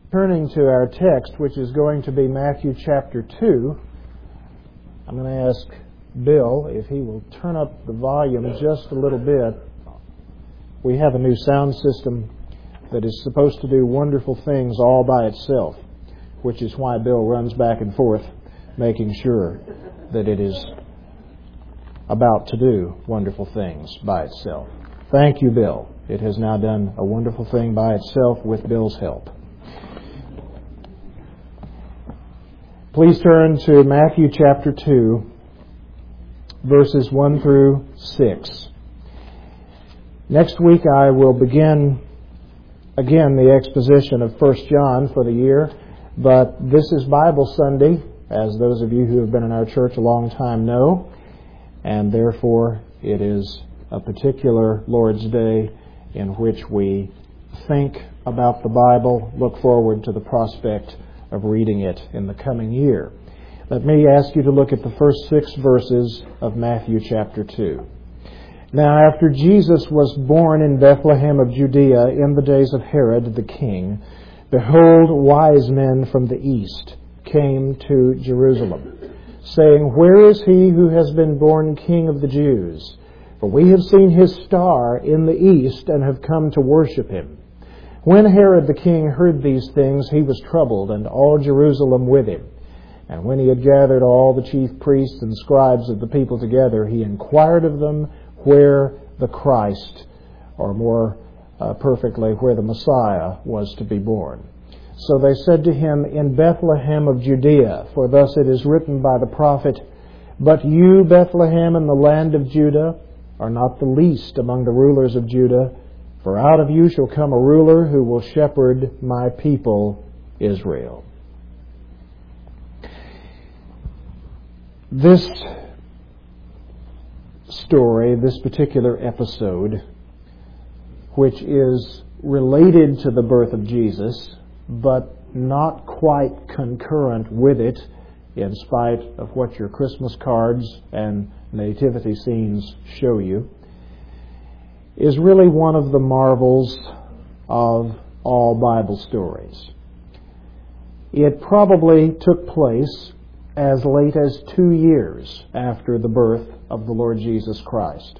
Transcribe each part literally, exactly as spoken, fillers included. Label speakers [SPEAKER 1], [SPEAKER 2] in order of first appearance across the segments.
[SPEAKER 1] Turning to our text, which is going to be Matthew chapter two, I'm going to ask Bill if he will turn up the volume just a little bit. We have a new sound system that is supposed to do wonderful things all by itself, which is why Bill runs back and forth making sure that it is about to do wonderful things by itself. Thank you, Bill. It has now done a wonderful thing by itself with Bill's help. Please turn to Matthew chapter two, verses one through six. Next week I will begin again the exposition of First John for the year, but this is Bible Sunday, as those of you who have been in our church a long time know, and therefore it is a particular Lord's Day in which we think about the Bible, look forward to the prospect of reading it in the coming year. Let me ask you to look at the first six verses of Matthew chapter two. Now, after Jesus was born in Bethlehem of Judea in the days of Herod the king, behold, wise men from the east came to Jerusalem, saying, Where is he who has been born King of the Jews? For we have seen his star in the east and have come to worship him. When Herod the king heard these things, he was troubled, and all Jerusalem with him. And when he had gathered all the chief priests and scribes of the people together, he inquired of them where the Christ, or more uh, perfectly, where the Messiah was to be born. So they said to him, In Bethlehem of Judea, for thus it is written by the prophet, But you, Bethlehem, in the land of Judah, are not the least among the rulers of Judah, for out of you shall come a ruler who will shepherd my people Israel. This story, this particular episode, which is related to the birth of Jesus, but not quite concurrent with it, in spite of what your Christmas cards and nativity scenes show you, is really one of the marvels of all Bible stories. It probably took place as late as two years after the birth of the Lord Jesus Christ.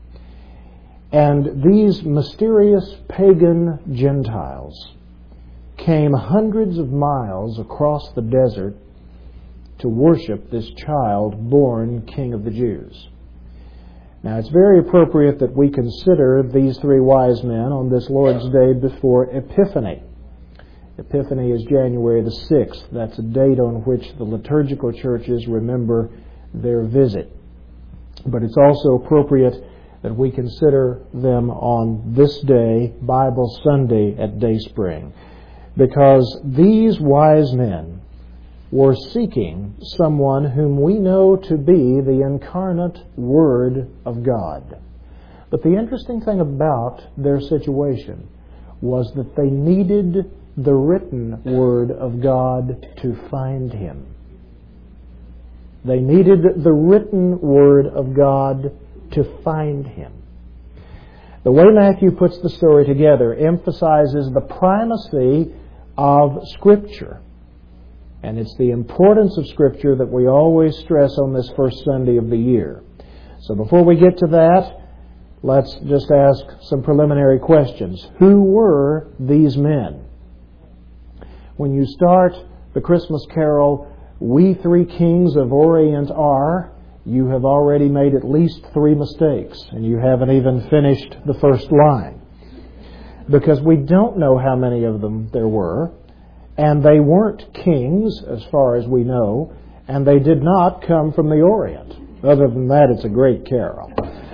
[SPEAKER 1] And these mysterious pagan Gentiles came hundreds of miles across the desert to worship this child born King of the Jews. Now, it's very appropriate that we consider these three wise men on this Lord's Day before Epiphany. Epiphany is January the sixth. That's a date on which the liturgical churches remember their visit. But it's also appropriate that we consider them on this day, Bible Sunday at Dayspring, because these wise men were seeking someone whom we know to be the incarnate Word of God. But the interesting thing about their situation was that they needed the written Word of God to find Him. They needed the written Word of God to find Him. The way Matthew puts the story together emphasizes the primacy of Scripture. And it's the importance of Scripture that we always stress on this first Sunday of the year. So before we get to that, let's just ask some preliminary questions. Who were these men? When you start the Christmas carol, We Three Kings of Orient Are, you have already made at least three mistakes, and you haven't even finished the first line. Because we don't know how many of them there were. And they weren't kings, as far as we know, and they did not come from the Orient. Other than that, it's a great carol.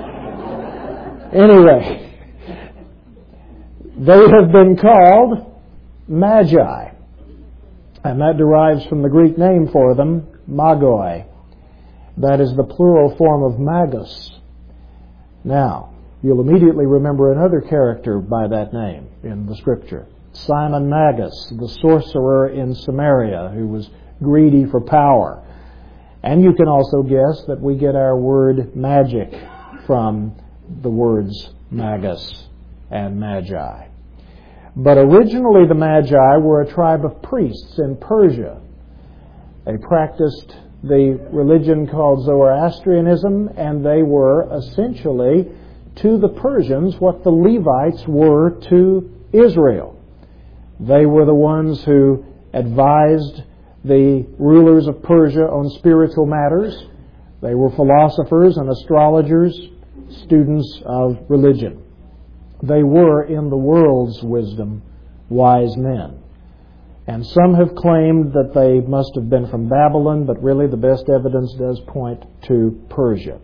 [SPEAKER 1] Anyway, they have been called Magi, and that derives from the Greek name for them, magoi. That is the plural form of magus. Now, you'll immediately remember another character by that name in the Scripture. Simon Magus, the sorcerer in Samaria, who was greedy for power. And you can also guess that we get our word magic from the words magus and magi. But originally the Magi were a tribe of priests in Persia. They practiced the religion called Zoroastrianism, and they were essentially to the Persians what the Levites were to Israel. They were the ones who advised the rulers of Persia on spiritual matters. They were philosophers and astrologers, students of religion. They were, in the world's wisdom, wise men. And some have claimed that they must have been from Babylon, but really the best evidence does point to Persia.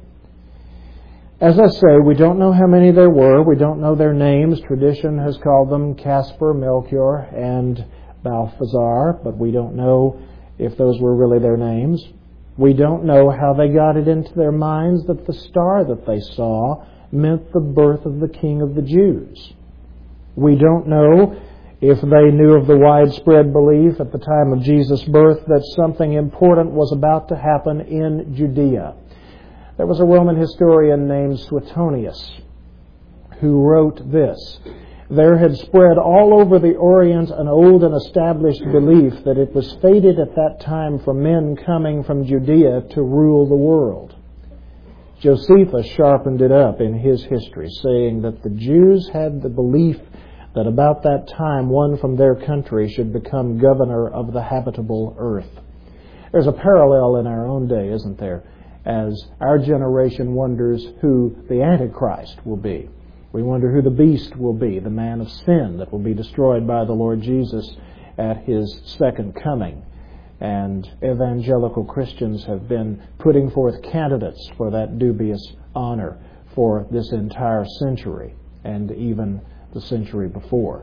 [SPEAKER 1] As I say, we don't know how many there were. We don't know their names. Tradition has called them Caspar, Melchior, and Balthazar, but we don't know if those were really their names. We don't know how they got it into their minds that the star that they saw meant the birth of the King of the Jews. We don't know if they knew of the widespread belief at the time of Jesus' birth that something important was about to happen in Judea. There was a Roman historian named Suetonius who wrote this: "There had spread all over the Orient an old and established belief that it was fated at that time for men coming from Judea to rule the world." Josephus sharpened it up in his history, saying that the Jews had the belief that about that time one from their country should become governor of the habitable earth. There's a parallel in our own day, isn't there, as our generation wonders who the Antichrist will be. We wonder who the beast will be, the man of sin that will be destroyed by the Lord Jesus at His second coming. And evangelical Christians have been putting forth candidates for that dubious honor for this entire century and even the century before.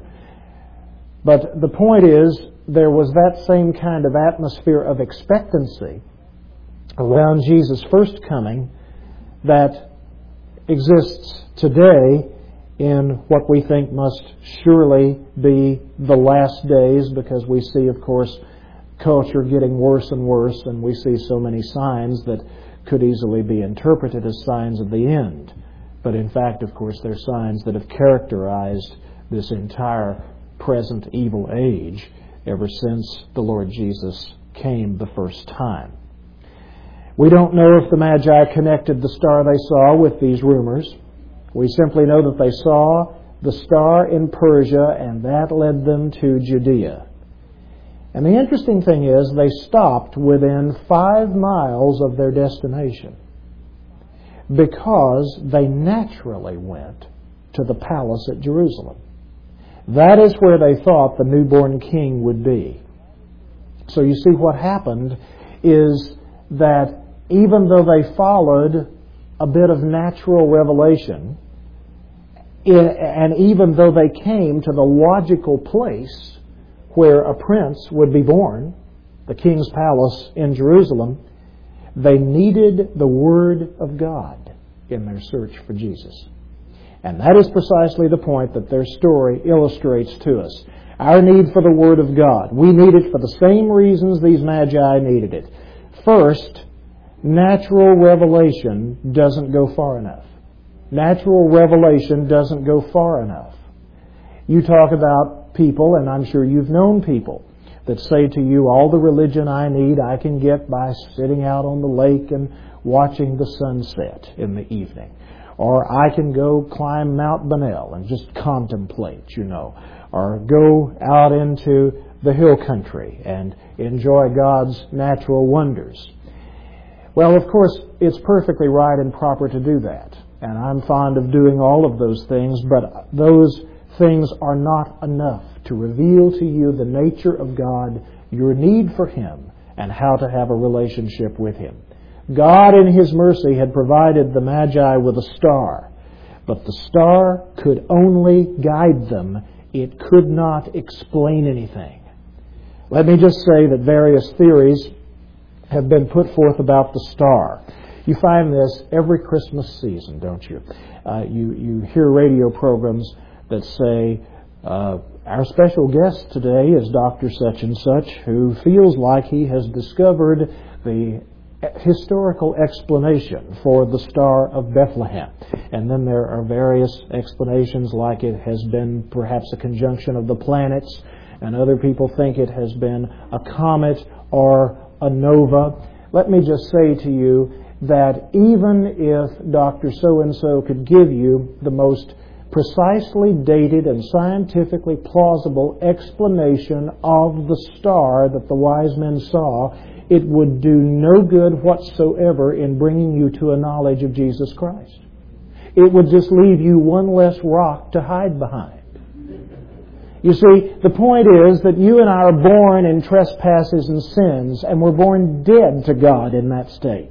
[SPEAKER 1] But the point is, there was that same kind of atmosphere of expectancy around Jesus' first coming that exists today in what we think must surely be the last days, because we see, of course, culture getting worse and worse, and we see so many signs that could easily be interpreted as signs of the end. But in fact, of course, they're signs that have characterized this entire present evil age ever since the Lord Jesus came the first time. We don't know if the Magi connected the star they saw with these rumors. We simply know that they saw the star in Persia, and that led them to Judea. And the interesting thing is, they stopped within five miles of their destination, because they naturally went to the palace at Jerusalem. That is where they thought the newborn king would be. So you see, what happened is that even though they followed a bit of natural revelation, and even though they came to the logical place where a prince would be born, the king's palace in Jerusalem, they needed the Word of God in their search for Jesus. And that is precisely the point that their story illustrates to us. Our need for the Word of God. We need it for the same reasons these Magi needed it. First, natural revelation doesn't go far enough. Natural revelation doesn't go far enough. You talk about people, and I'm sure you've known people, that say to you, all the religion I need I can get by sitting out on the lake and watching the sunset in the evening. Or I can go climb Mount Bonnell and just contemplate, you know. Or go out into the hill country and enjoy God's natural wonders. Well, of course, it's perfectly right and proper to do that. And I'm fond of doing all of those things, but those things are not enough to reveal to you the nature of God, your need for Him, and how to have a relationship with Him. God in His mercy had provided the Magi with a star, but the star could only guide them. It could not explain anything. Let me just say that various theories have been put forth about the star. You find this every Christmas season, don't you? Uh, you, you hear radio programs that say, uh, our special guest today is Doctor Such and Such, who feels like he has discovered the historical explanation for the Star of Bethlehem. And then there are various explanations, like it has been perhaps a conjunction of the planets, and other people think it has been a comet or a nova. Let me just say to you that even if Doctor So-and-so could give you the most precisely dated and scientifically plausible explanation of the star that the wise men saw, it would do no good whatsoever in bringing you to a knowledge of Jesus Christ. It would just leave you one less rock to hide behind. You see, the point is that you and I are born in trespasses and sins, and we're born dead to God in that state.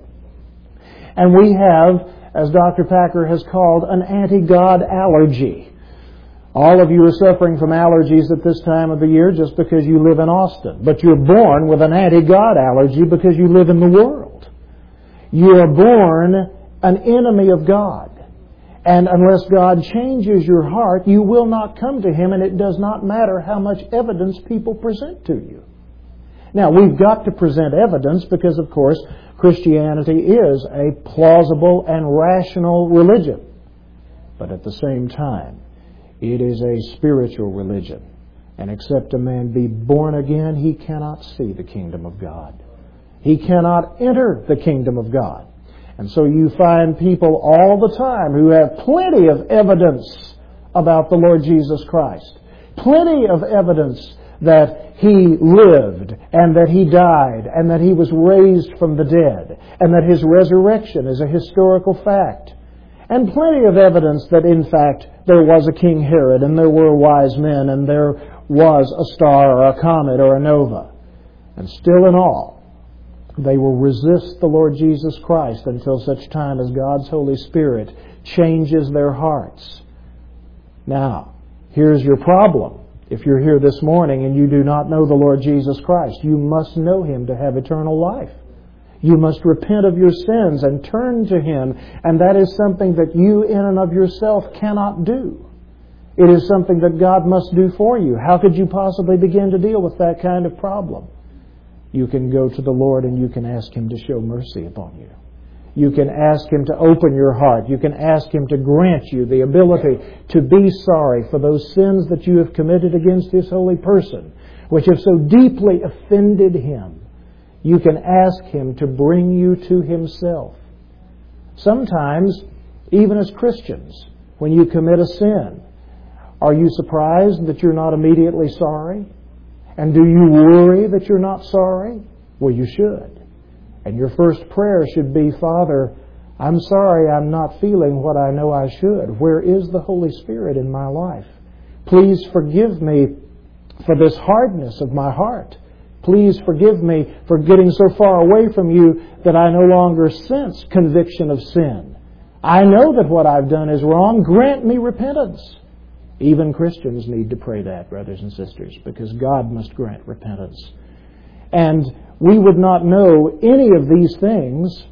[SPEAKER 1] And we have, as Doctor Packer has called, an anti-God allergy. All of you are suffering from allergies at this time of the year just because you live in Austin. But you're born with an anti-God allergy because you live in the world. You are born an enemy of God. And unless God changes your heart, you will not come to Him, and it does not matter how much evidence people present to you. Now, we've got to present evidence because, of course, Christianity is a plausible and rational religion. But at the same time, it is a spiritual religion. And except a man be born again, he cannot see the kingdom of God. He cannot enter the kingdom of God. And so you find people all the time who have plenty of evidence about the Lord Jesus Christ. Plenty of evidence that He lived and that He died and that He was raised from the dead and that His resurrection is a historical fact. And plenty of evidence that, in fact, there was a King Herod and there were wise men and there was a star or a comet or a nova. And still in all, they will resist the Lord Jesus Christ until such time as God's Holy Spirit changes their hearts. Now, here's your problem. If you're here this morning and you do not know the Lord Jesus Christ, you must know Him to have eternal life. You must repent of your sins and turn to Him, and that is something that you in and of yourself cannot do. It is something that God must do for you. How could you possibly begin to deal with that kind of problem? You can go to the Lord and you can ask Him to show mercy upon you. You can ask Him to open your heart. You can ask Him to grant you the ability to be sorry for those sins that you have committed against His holy person, which have so deeply offended Him. You can ask Him to bring you to Himself. Sometimes, even as Christians, when you commit a sin, are you surprised that you're not immediately sorry? And do you worry that you're not sorry? Well, you should. And your first prayer should be, Father, I'm sorry I'm not feeling what I know I should. Where is the Holy Spirit in my life? Please forgive me for this hardness of my heart. Please forgive me for getting so far away from you that I no longer sense conviction of sin. I know that what I've done is wrong. Grant me repentance. Even Christians need to pray that, brothers and sisters, because God must grant repentance. And we would not know any of these things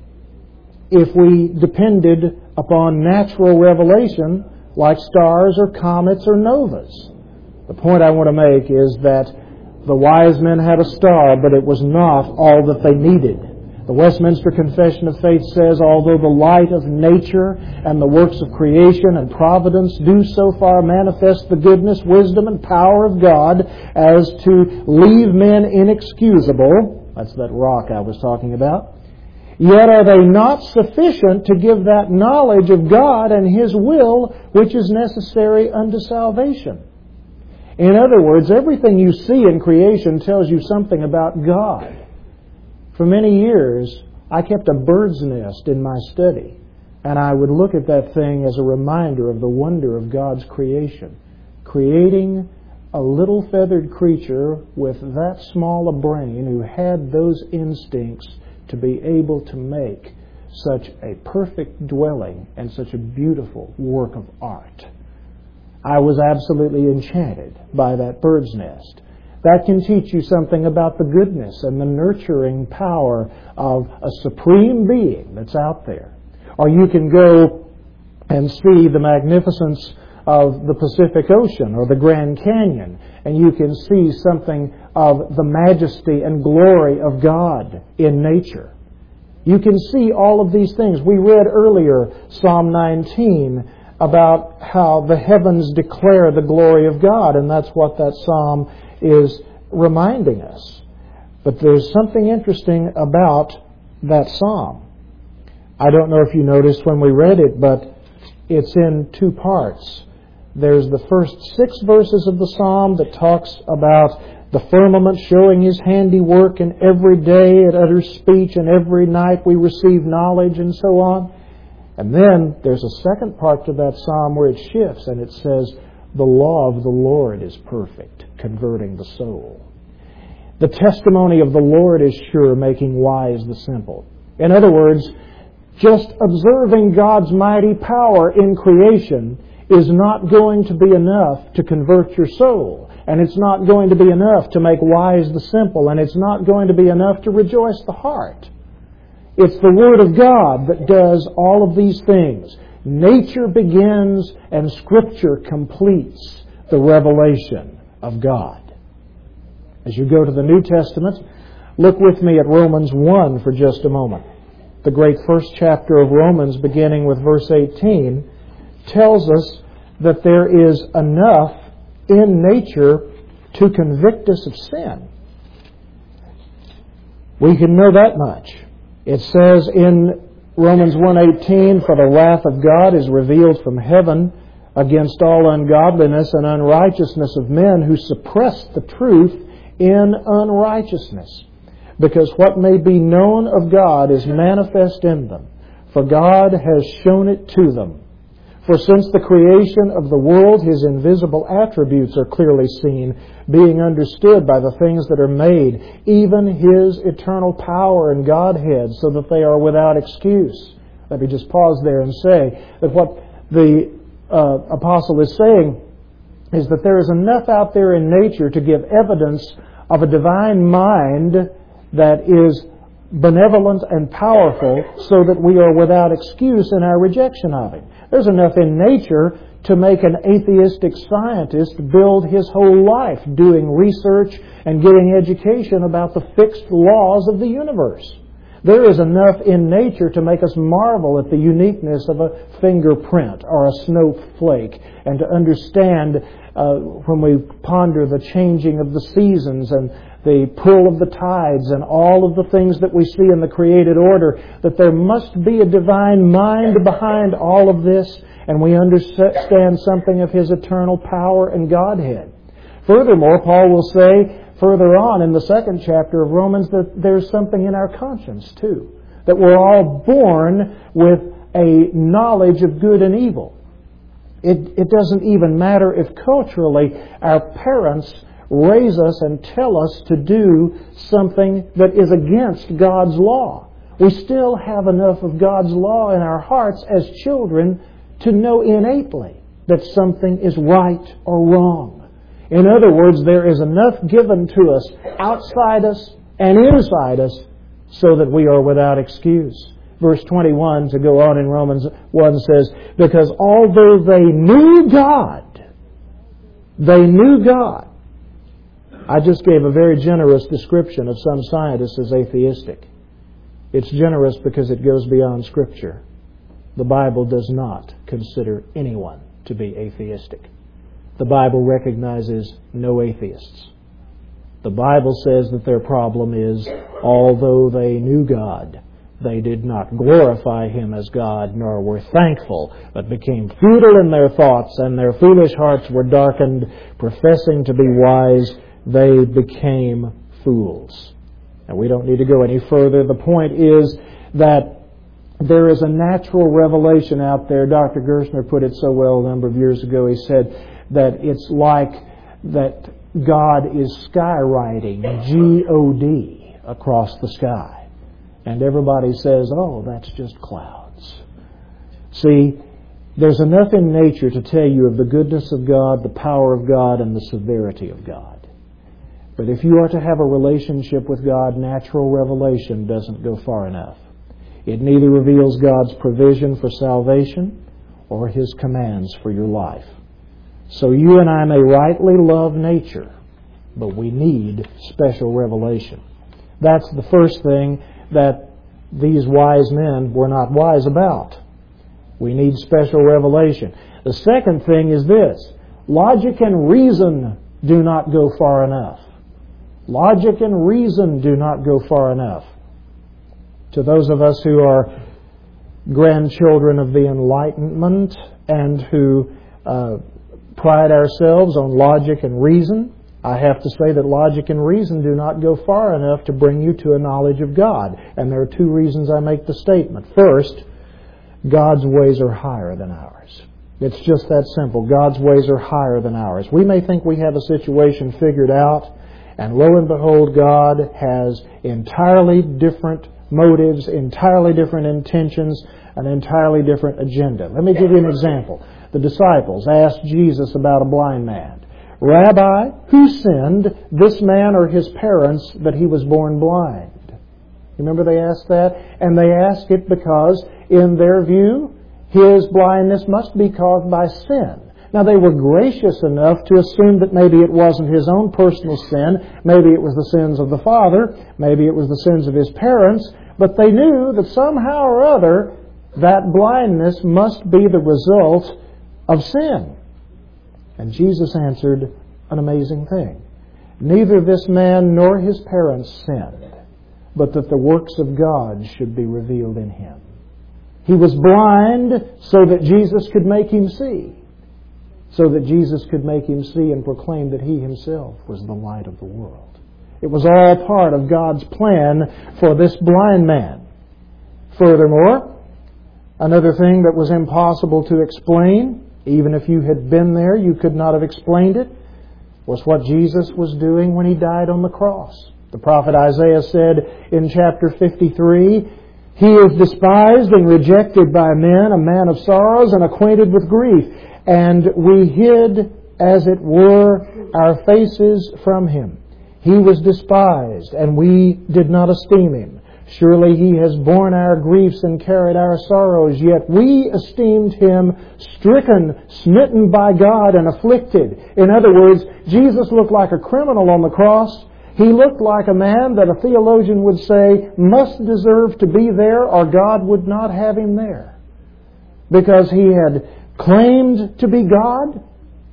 [SPEAKER 1] if we depended upon natural revelation like stars or comets or novas. The point I want to make is that the wise men had a star, but it was not all that they needed. The Westminster Confession of Faith says, although the light of nature and the works of creation and providence do so far manifest the goodness, wisdom, and power of God as to leave men inexcusable, that's that rock I was talking about, yet are they not sufficient to give that knowledge of God and His will which is necessary unto salvation. In other words, everything you see in creation tells you something about God. For many years, I kept a bird's nest in my study, and I would look at that thing as a reminder of the wonder of God's creation. Creating a little feathered creature with that small a brain who had those instincts to be able to make such a perfect dwelling and such a beautiful work of art. I was absolutely enchanted by that bird's nest. That can teach you something about the goodness and the nurturing power of a supreme being that's out there. Or you can go and see the magnificence of the Pacific Ocean or the Grand Canyon, and you can see something of the majesty and glory of God in nature. You can see all of these things. We read earlier Psalm nineteen about how the heavens declare the glory of God, and that's what that psalm is reminding us. But there's something interesting about that psalm. I don't know if you noticed when we read it, but it's in two parts. There's the first six verses of the psalm that talks about the firmament showing His handiwork, and every day it utters speech, and every night we receive knowledge, and so on. And then there's a second part to that psalm where it shifts, and it says, the law of the Lord is perfect, converting the soul. The testimony of the Lord is sure, making wise the simple. In other words, just observing God's mighty power in creation is not going to be enough to convert your soul. And it's not going to be enough to make wise the simple. And it's not going to be enough to rejoice the heart. It's the Word of God that does all of these things. Nature begins and Scripture completes the revelation of God. As you go to the New Testament, look with me at Romans one for just a moment. The great first chapter of Romans, beginning with verse eighteen, tells us that there is enough in nature to convict us of sin. We can know that much. It says in Romans one eighteen, for the wrath of God is revealed from heaven against all ungodliness and unrighteousness of men who suppress the truth in unrighteousness. Because what may be known of God is manifest in them, for God has shown it to them. For since the creation of the world, His invisible attributes are clearly seen, being understood by the things that are made, even His eternal power and Godhead, so that they are without excuse. Let me just pause there and say that what the uh, apostle is saying is that there is enough out there in nature to give evidence of a divine mind that is benevolent and powerful, so that we are without excuse in our rejection of Him. There's enough in nature to make an atheistic scientist build his whole life doing research and getting education about the fixed laws of the universe. There is enough in nature to make us marvel at the uniqueness of a fingerprint or a snowflake, and to understand uh, when we ponder the changing of the seasons and the pull of the tides and all of the things that we see in the created order, that there must be a divine mind behind all of this, and we understand something of His eternal power and Godhead. Furthermore, Paul will say further on in the second chapter of Romans that there's something in our conscience too, that we're all born with a knowledge of good and evil. It, it doesn't even matter if culturally our parents raise us and tell us to do something that is against God's law. We still have enough of God's law in our hearts as children to know innately that something is right or wrong. In other words, there is enough given to us outside us and inside us so that we are without excuse. Verse twenty-one, to go on in Romans one, says, because although they knew God, they knew God. I just gave a very generous description of some scientists as atheistic. It's generous because it goes beyond Scripture. The Bible does not consider anyone to be atheistic. The Bible recognizes no atheists. The Bible says that their problem is, although they knew God, they did not glorify Him as God, nor were thankful, but became futile in their thoughts, and their foolish hearts were darkened. Professing to be wise, they became fools. And we don't need to go any further. The point is that there is a natural revelation out there. Doctor Gerstner put it so well a number of years ago. He said that it's like that God is skywriting, G O D, across the sky. And everybody says, oh, that's just clouds. See, there's enough in nature to tell you of the goodness of God, the power of God, and the severity of God. But if you are to have a relationship with God, natural revelation doesn't go far enough. It neither reveals God's provision for salvation or His commands for your life. So you and I may rightly love nature, but we need special revelation. That's the first thing that these wise men were not wise about. We need special revelation. The second thing is this: logic and reason do not go far enough. Logic and reason do not go far enough. To those of us who are grandchildren of the Enlightenment and who uh, pride ourselves on logic and reason, I have to say that logic and reason do not go far enough to bring you to a knowledge of God. And there are two reasons I make the statement. First, God's ways are higher than ours. It's just that simple. God's ways are higher than ours. We may think we have a situation figured out, and lo and behold, God has entirely different motives, entirely different intentions, an entirely different agenda. Let me give you an example. The disciples asked Jesus about a blind man. Rabbi, who sinned, this man or his parents, that he was born blind? You remember they asked that? And they asked it because, in their view, his blindness must be caused by sin. Now, they were gracious enough to assume that maybe it wasn't his own personal sin, maybe it was the sins of the father, maybe it was the sins of his parents, but they knew that somehow or other that blindness must be the result of sin. And Jesus answered an amazing thing. Neither this man nor his parents sinned, but that the works of God should be revealed in him. He was blind so that Jesus could make him see. So that Jesus could make him see and proclaim that he himself was the light of the world. It was all part of God's plan for this blind man. Furthermore, another thing that was impossible to explain, even if you had been there, you could not have explained it, was what Jesus was doing when he died on the cross. The prophet Isaiah said in chapter fifty-three, "He is despised and rejected by men, a man of sorrows and acquainted with grief. And we hid, as it were, our faces from him. He was despised, and we did not esteem him. Surely he has borne our griefs and carried our sorrows, yet we esteemed him stricken, smitten by God, and afflicted." In other words, Jesus looked like a criminal on the cross. He looked like a man that a theologian would say must deserve to be there, or God would not have him there. Because he had claimed to be God.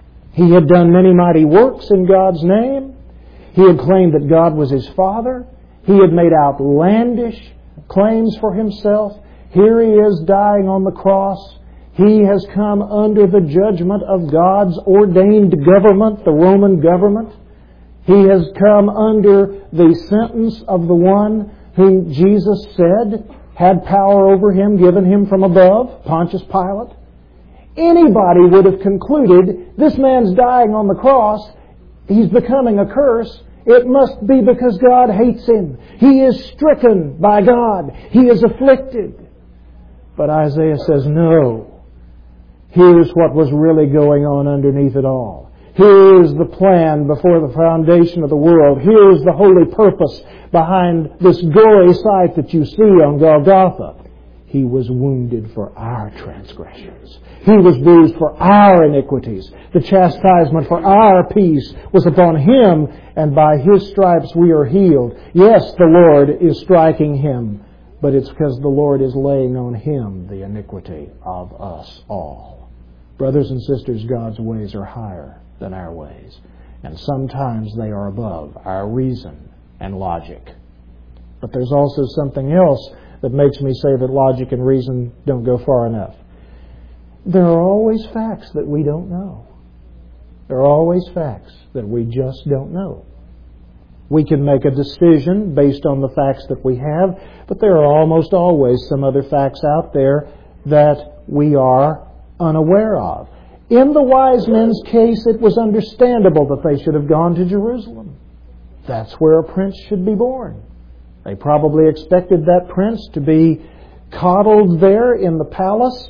[SPEAKER 1] He had done many mighty works in God's name. He had claimed that God was his Father. He had made outlandish claims for himself. Here he is dying on the cross. He has come under the judgment of God's ordained government, the Roman government. He has come under the sentence of the one whom Jesus said had power over him, given him from above, Pontius Pilate. Anybody would have concluded, this man's dying on the cross, he's becoming a curse. It must be because God hates him. He is stricken by God. He is afflicted. But Isaiah says, no. Here's what was really going on underneath it all. Here's the plan before the foundation of the world. Here's the holy purpose behind this gory sight that you see on Golgotha. He was wounded for our transgressions. He was bruised for our iniquities. The chastisement for our peace was upon him, and by his stripes we are healed. Yes, the Lord is striking him, but it's because the Lord is laying on him the iniquity of us all. Brothers and sisters, God's ways are higher than our ways, and sometimes they are above our reason and logic. But there's also something else that makes me say that logic and reason don't go far enough. There are always facts that we don't know. There are always facts that we just don't know. We can make a decision based on the facts that we have, but there are almost always some other facts out there that we are unaware of. In the wise men's case, it was understandable that they should have gone to Jerusalem. That's where a prince should be born. They probably expected that prince to be coddled there in the palace.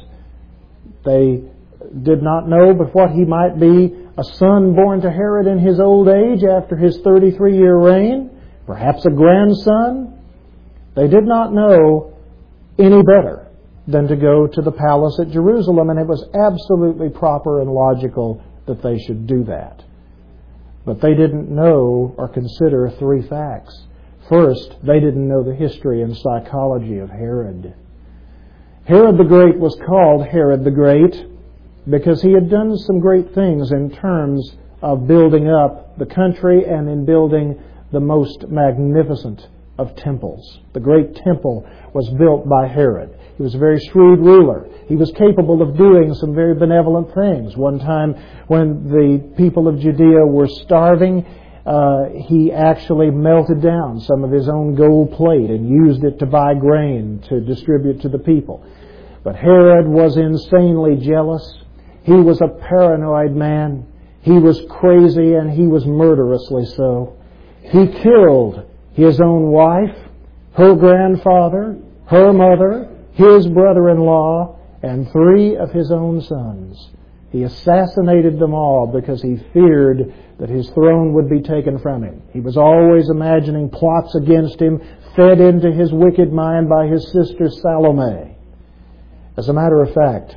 [SPEAKER 1] They did not know but what he might be a son born to Herod in his old age after his thirty-three-year reign, perhaps a grandson. They did not know any better than to go to the palace at Jerusalem, and it was absolutely proper and logical that they should do that. But they didn't know or consider three facts. First, they didn't know the history and psychology of Herod. Herod the Great was called Herod the Great because he had done some great things in terms of building up the country and in building the most magnificent of temples. The great temple was built by Herod. He was a very shrewd ruler. He was capable of doing some very benevolent things. One time when the people of Judea were starving, uh, he actually melted down some of his own gold plate and used it to buy grain to distribute to the people. But Herod was insanely jealous. He was a paranoid man. He was crazy, and he was murderously so. He killed his own wife, her grandfather, her mother, his brother-in-law, and three of his own sons. He assassinated them all because he feared that his throne would be taken from him. He was always imagining plots against him, fed into his wicked mind by his sister Salome. As a matter of fact,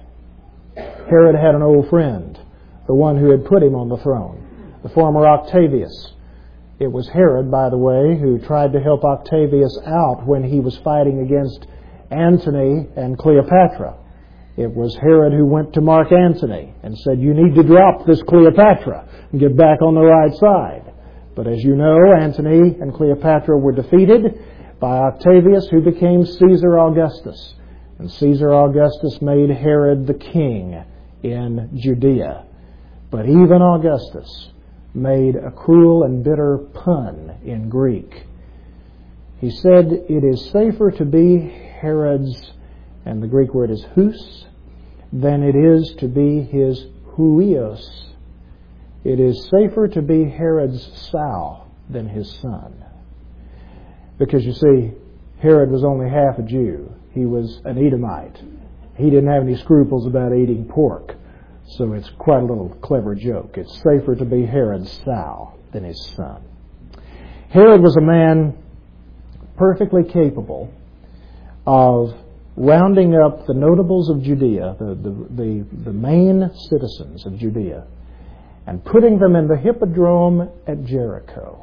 [SPEAKER 1] Herod had an old friend, the one who had put him on the throne, the former Octavius. It was Herod, by the way, who tried to help Octavius out when he was fighting against Antony and Cleopatra. It was Herod who went to Mark Antony and said, "You need to drop this Cleopatra and get back on the right side." But as you know, Antony and Cleopatra were defeated by Octavius, who became Caesar Augustus. And Caesar Augustus made Herod the king in Judea. But even Augustus made a cruel and bitter pun in Greek. He said, "It is safer to be Herod's," and the Greek word is hus, "than it is to be his huios." It is safer to be Herod's sow than his son. Because you see, Herod was only half a Jew. He was an Edomite. He didn't have any scruples about eating pork. So it's quite a little clever joke. It's safer to be Herod's sow than his son. Herod was a man perfectly capable of rounding up the notables of Judea, the, the, the, the main citizens of Judea, and putting them in the hippodrome at Jericho,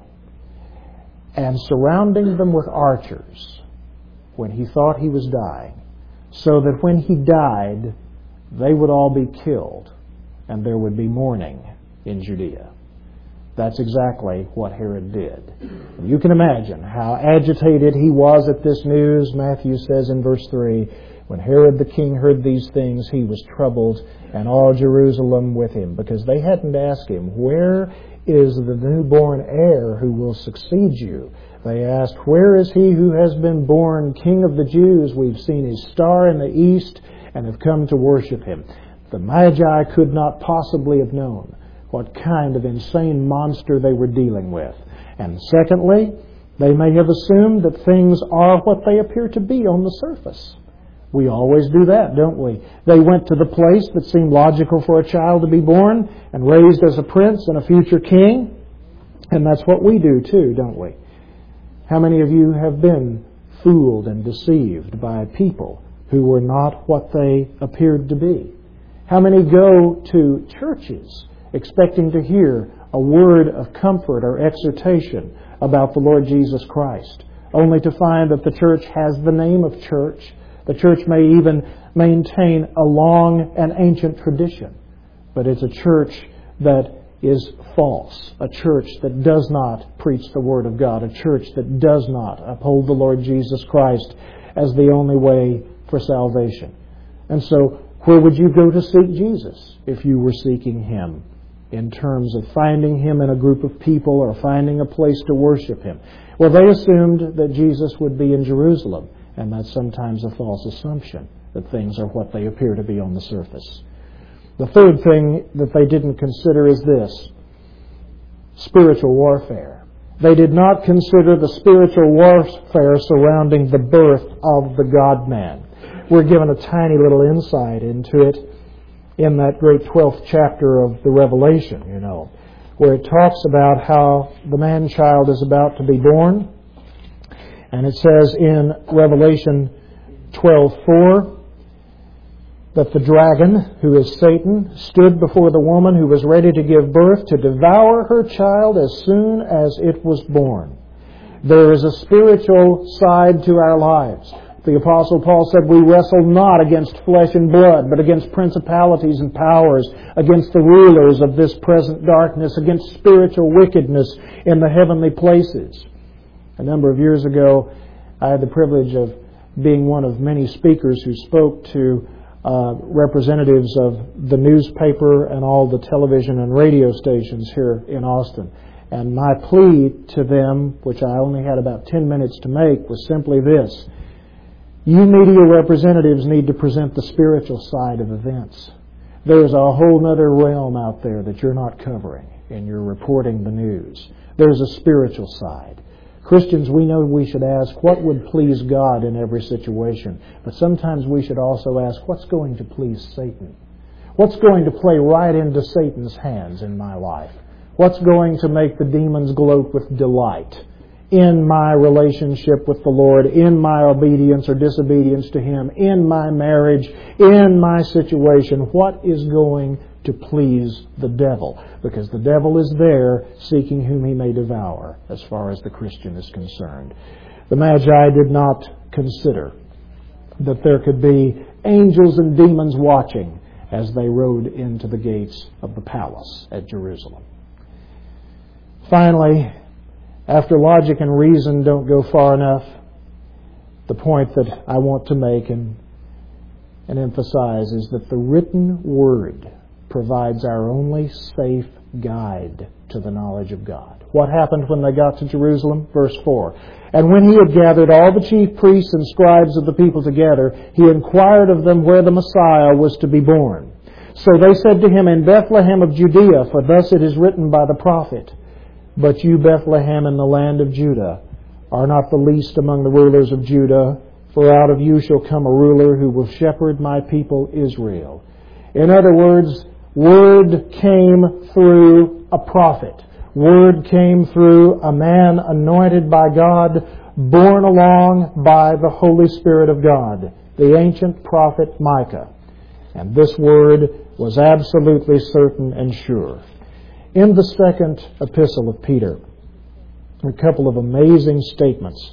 [SPEAKER 1] and surrounding them with archers when he thought he was dying, so that when he died, they would all be killed, and there would be mourning in Judea. That's exactly what Herod did. And you can imagine how agitated he was at this news. Matthew says in verse three, "When Herod the king heard these things, he was troubled, and all Jerusalem with him," because they hadn't asked him, "Where is the newborn heir who will succeed you?" They asked, "Where is he who has been born King of the Jews? We've seen his star in the east and have come to worship him." The Magi could not possibly have known what kind of insane monster they were dealing with. And secondly, they may have assumed that things are what they appear to be on the surface. We always do that, don't we? They went to the place that seemed logical for a child to be born and raised as a prince and a future king. And that's what we do too, don't we? How many of you have been fooled and deceived by people who were not what they appeared to be? How many go to churches expecting to hear a word of comfort or exhortation about the Lord Jesus Christ, only to find that the church has the name of church? The church may even maintain a long and ancient tradition, but it's a church that is false, a church that does not preach the Word of God, a church that does not uphold the Lord Jesus Christ as the only way for salvation. And so, where would you go to seek Jesus if you were seeking Him in terms of finding Him in a group of people or finding a place to worship Him? Well, they assumed that Jesus would be in Jerusalem, and that's sometimes a false assumption, that things are what they appear to be on the surface. The third thing that they didn't consider is this: spiritual warfare. They did not consider the spiritual warfare surrounding the birth of the God-man. We're given a tiny little insight into it in that great twelfth chapter of the Revelation, you know, where it talks about how the man-child is about to be born. And it says in Revelation twelve four that the dragon, who is Satan, stood before the woman who was ready to give birth to devour her child as soon as it was born. There is a spiritual side to our lives. The Apostle Paul said, we wrestle not against flesh and blood, but against principalities and powers, against the rulers of this present darkness, against spiritual wickedness in the heavenly places. A number of years ago, I had the privilege of being one of many speakers who spoke to uh, representatives of the newspaper and all the television and radio stations here in Austin. And my plea to them, which I only had about ten minutes to make, was simply this. You media representatives need to present the spiritual side of events. There's a whole other realm out there that you're not covering in your reporting the news. There's a spiritual side. Christians, we know we should ask what would please God in every situation. But sometimes we should also ask what's going to please Satan? What's going to play right into Satan's hands in my life? What's going to make the demons gloat with delight in my relationship with the Lord, in my obedience or disobedience to Him, in my marriage, in my situation? What is going to please the devil? Because the devil is there seeking whom he may devour, as far as the Christian is concerned. The Magi did not consider that there could be angels and demons watching as they rode into the gates of the palace at Jerusalem. Finally, after logic and reason don't go far enough, the point that I want to make and, and emphasize is that the written Word provides our only safe guide to the knowledge of God. What happened when they got to Jerusalem? Verse four. And when he had gathered all the chief priests and scribes of the people together, he inquired of them where the Messiah was to be born. So they said to him, in Bethlehem of Judea, for thus it is written by the prophet, but you, Bethlehem, in the land of Judah, are not the least among the rulers of Judah, for out of you shall come a ruler who will shepherd my people Israel. In other words, word came through a prophet. Word came through a man anointed by God, borne along by the Holy Spirit of God, the ancient prophet Micah. And this word was absolutely certain and sure. In the second epistle of Peter, a couple of amazing statements.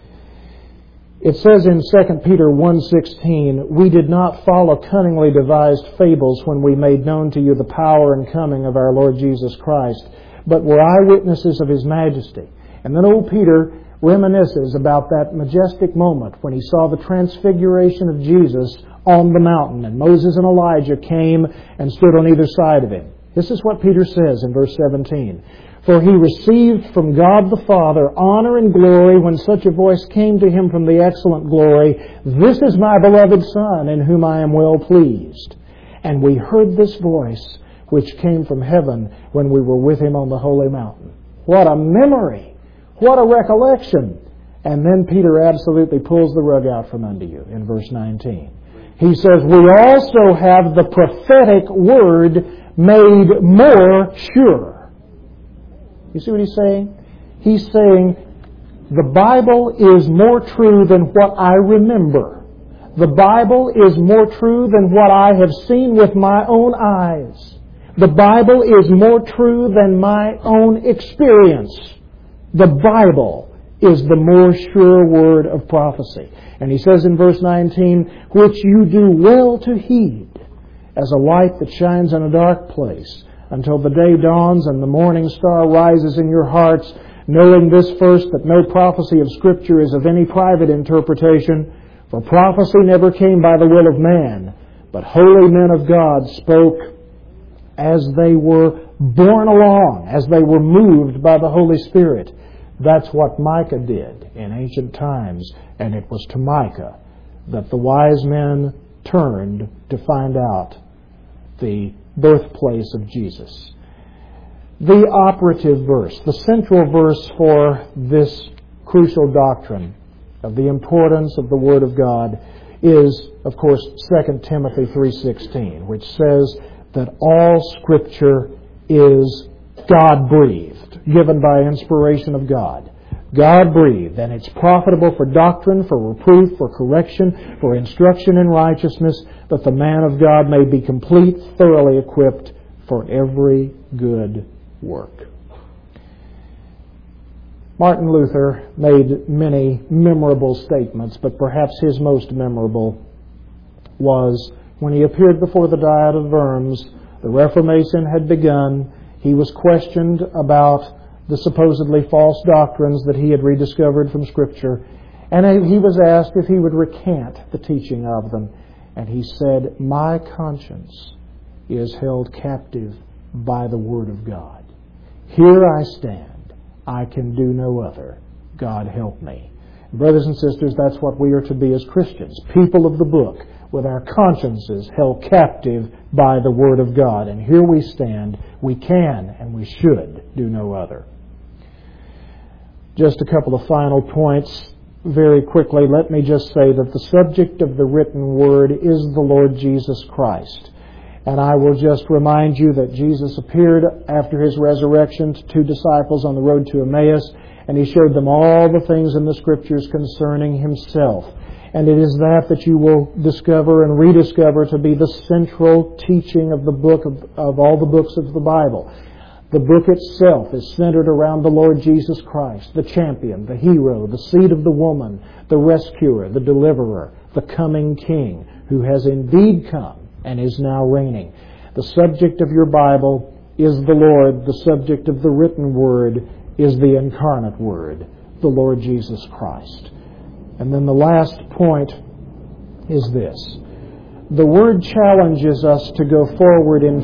[SPEAKER 1] It says in Second Peter one sixteen, we did not follow cunningly devised fables when we made known to you the power and coming of our Lord Jesus Christ, but were eyewitnesses of His majesty. And then old Peter reminisces about that majestic moment when he saw the transfiguration of Jesus on the mountain, and Moses and Elijah came and stood on either side of Him. This is what Peter says in verse seventeen. For he received from God the Father honor and glory when such a voice came to him from the excellent glory, this is my beloved Son, in whom I am well pleased. And we heard this voice which came from heaven when we were with him on the holy mountain. What a memory! What a recollection! And then Peter absolutely pulls the rug out from under you in verse nineteen. He says, we also have the prophetic word made more sure. You see what he's saying? He's saying, the Bible is more true than what I remember. The Bible is more true than what I have seen with my own eyes. The Bible is more true than my own experience. The Bible is the more sure word of prophecy. And he says in verse nineteen, which you do well to heed, as a light that shines in a dark place, until the day dawns and the morning star rises in your hearts, knowing this first, that no prophecy of Scripture is of any private interpretation, for prophecy never came by the will of man, but holy men of God spoke as they were borne along, as they were moved by the Holy Spirit. That's what Micah did in ancient times, and it was to Micah that the wise men turned to find out the birthplace of Jesus. The operative verse, the central verse for this crucial doctrine of the importance of the Word of God is, of course, Second Timothy three sixteen, which says that all Scripture is God-breathed, given by inspiration of God. God-breathed, and it's profitable for doctrine, for reproof, for correction, for instruction in righteousness, that the man of God may be complete, thoroughly equipped for every good work. Martin Luther made many memorable statements, but perhaps his most memorable was when he appeared before the Diet of Worms. The Reformation had begun. He was questioned about the supposedly false doctrines that he had rediscovered from Scripture, and he was asked if he would recant the teaching of them. And he said, "My conscience is held captive by the Word of God. Here I stand. I can do no other. God help me." Brothers and sisters, that's what we are to be as Christians, people of the book, with our consciences held captive by the Word of God. And here we stand. We can and we should do no other. Just a couple of final points very quickly. Let me just say that the subject of the written Word is the Lord Jesus Christ. And I will just remind you that Jesus appeared after His resurrection to two disciples on the road to Emmaus, and He showed them all the things in the Scriptures concerning Himself. And it is that that you will discover and rediscover to be the central teaching of the book of, of all the books of the Bible. The book itself is centered around the Lord Jesus Christ, the champion, the hero, the seed of the woman, the rescuer, the deliverer, the coming King, who has indeed come and is now reigning. The subject of your Bible is the Lord. The subject of the written Word is the incarnate Word, the Lord Jesus Christ. And then the last point is this. The Word challenges us to go forward in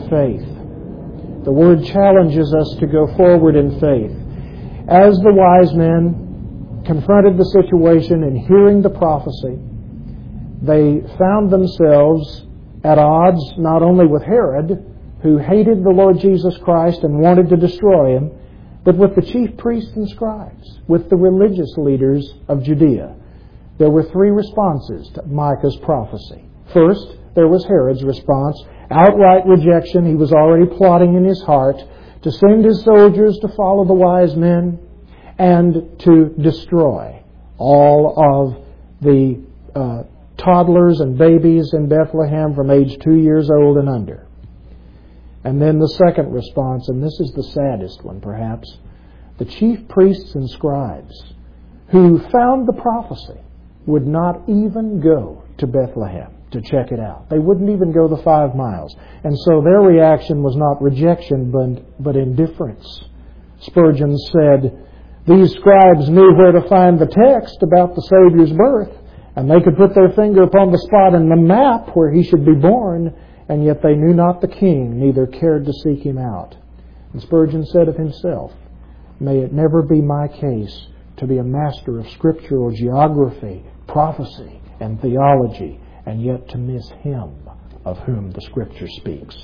[SPEAKER 1] faith. The Word challenges us to go forward in faith. As the wise men confronted the situation and hearing the prophecy, they found themselves at odds not only with Herod, who hated the Lord Jesus Christ and wanted to destroy Him, but with the chief priests and scribes, with the religious leaders of Judea. There were three responses to Micah's prophecy. First, there was Herod's response, outright rejection. He was already plotting in his heart to send his soldiers to follow the wise men and to destroy all of the uh, toddlers and babies in Bethlehem from age two years old and under. And then the second response, and this is the saddest one perhaps, the chief priests and scribes who found the prophecy would not even go to Bethlehem to check it out. They wouldn't even go the five miles. And so their reaction was not rejection, but, but indifference. Spurgeon said, these scribes knew where to find the text about the Savior's birth, and they could put their finger upon the spot in the map where He should be born, and yet they knew not the King, neither cared to seek Him out. And Spurgeon said of himself, may it never be my case to be a master of scriptural geography, prophecy, and theology, and yet to miss Him of whom the Scripture speaks.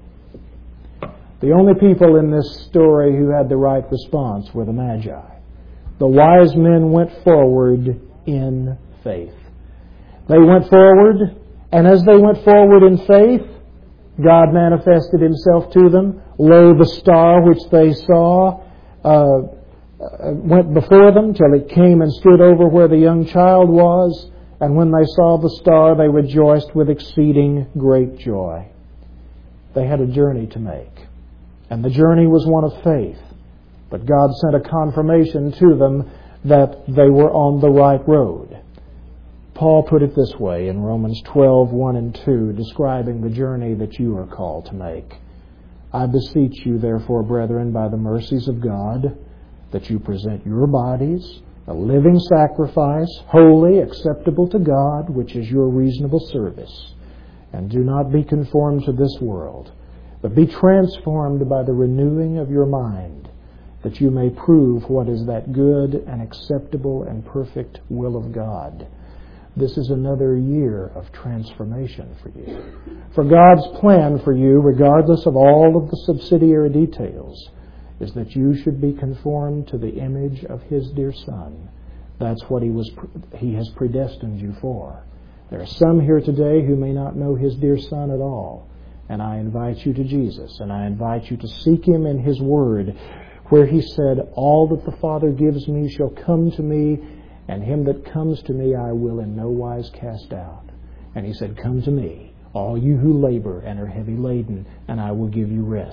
[SPEAKER 1] The only people in this story who had the right response were the Magi. The wise men went forward in faith. They went forward, and as they went forward in faith, God manifested Himself to them. Lo, the star which they saw uh, went before them till it came and stood over where the young child was. And when they saw the star, they rejoiced with exceeding great joy. They had a journey to make. And the journey was one of faith. But God sent a confirmation to them that they were on the right road. Paul put it this way in Romans twelve, one and two, describing the journey that you are called to make. I beseech you, therefore, brethren, by the mercies of God, that you present your bodies a living sacrifice, holy, acceptable to God, which is your reasonable service. And do not be conformed to this world, but be transformed by the renewing of your mind, that you may prove what is that good and acceptable and perfect will of God. This is another year of transformation for you. For God's plan for you, regardless of all of the subsidiary details, is that you should be conformed to the image of His dear Son. That's what He was. He has predestined you for. There are some here today who may not know His dear Son at all. And I invite you to Jesus, and I invite you to seek Him in His Word, where He said, all that the Father gives me shall come to me, and him that comes to me I will in no wise cast out. And He said, come to me, all you who labor and are heavy laden, and I will give you rest.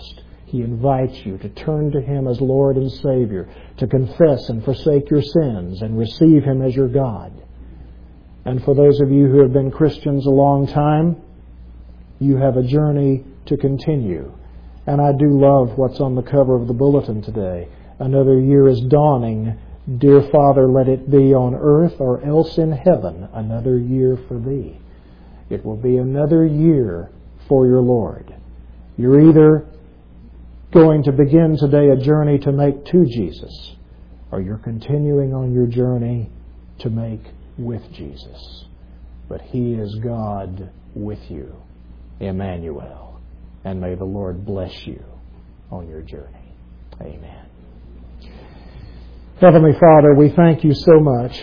[SPEAKER 1] He invites you to turn to Him as Lord and Savior, to confess and forsake your sins and receive Him as your God. And for those of you who have been Christians a long time, you have a journey to continue. And I do love what's on the cover of the bulletin today. Another year is dawning. Dear Father, let it be on earth or else in heaven, another year for Thee. It will be another year for your Lord. You're either going to begin today a journey to make to Jesus, or you're continuing on your journey to make with Jesus. But He is God with you, Emmanuel. And may the Lord bless you on your journey. Amen. Heavenly Father, we thank You so much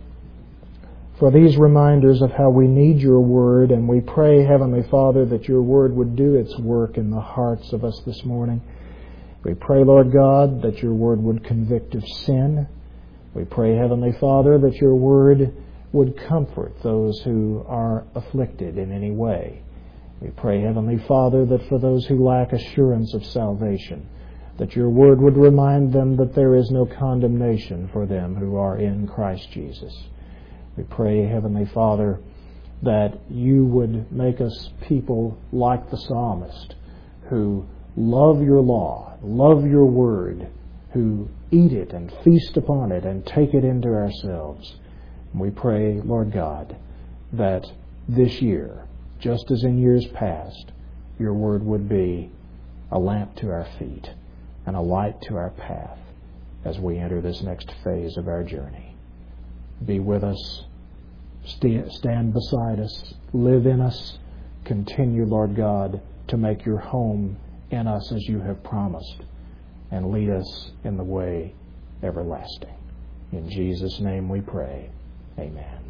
[SPEAKER 1] for these reminders of how we need Your Word, and we pray, Heavenly Father, that Your Word would do its work in the hearts of us this morning. We pray, Lord God, that Your Word would convict of sin. We pray, Heavenly Father, that Your Word would comfort those who are afflicted in any way. We pray, Heavenly Father, that for those who lack assurance of salvation, that Your Word would remind them that there is no condemnation for them who are in Christ Jesus. We pray, Heavenly Father, that You would make us people like the psalmist, who love Your law, love Your Word, who eat it and feast upon it and take it into ourselves. We pray, Lord God, that this year, just as in years past, Your Word would be a lamp to our feet and a light to our path as we enter this next phase of our journey. Be with us, stand beside us, live in us, continue, Lord God, to make Your home in us as You have promised, and lead us in the way everlasting. In Jesus' name we pray. Amen.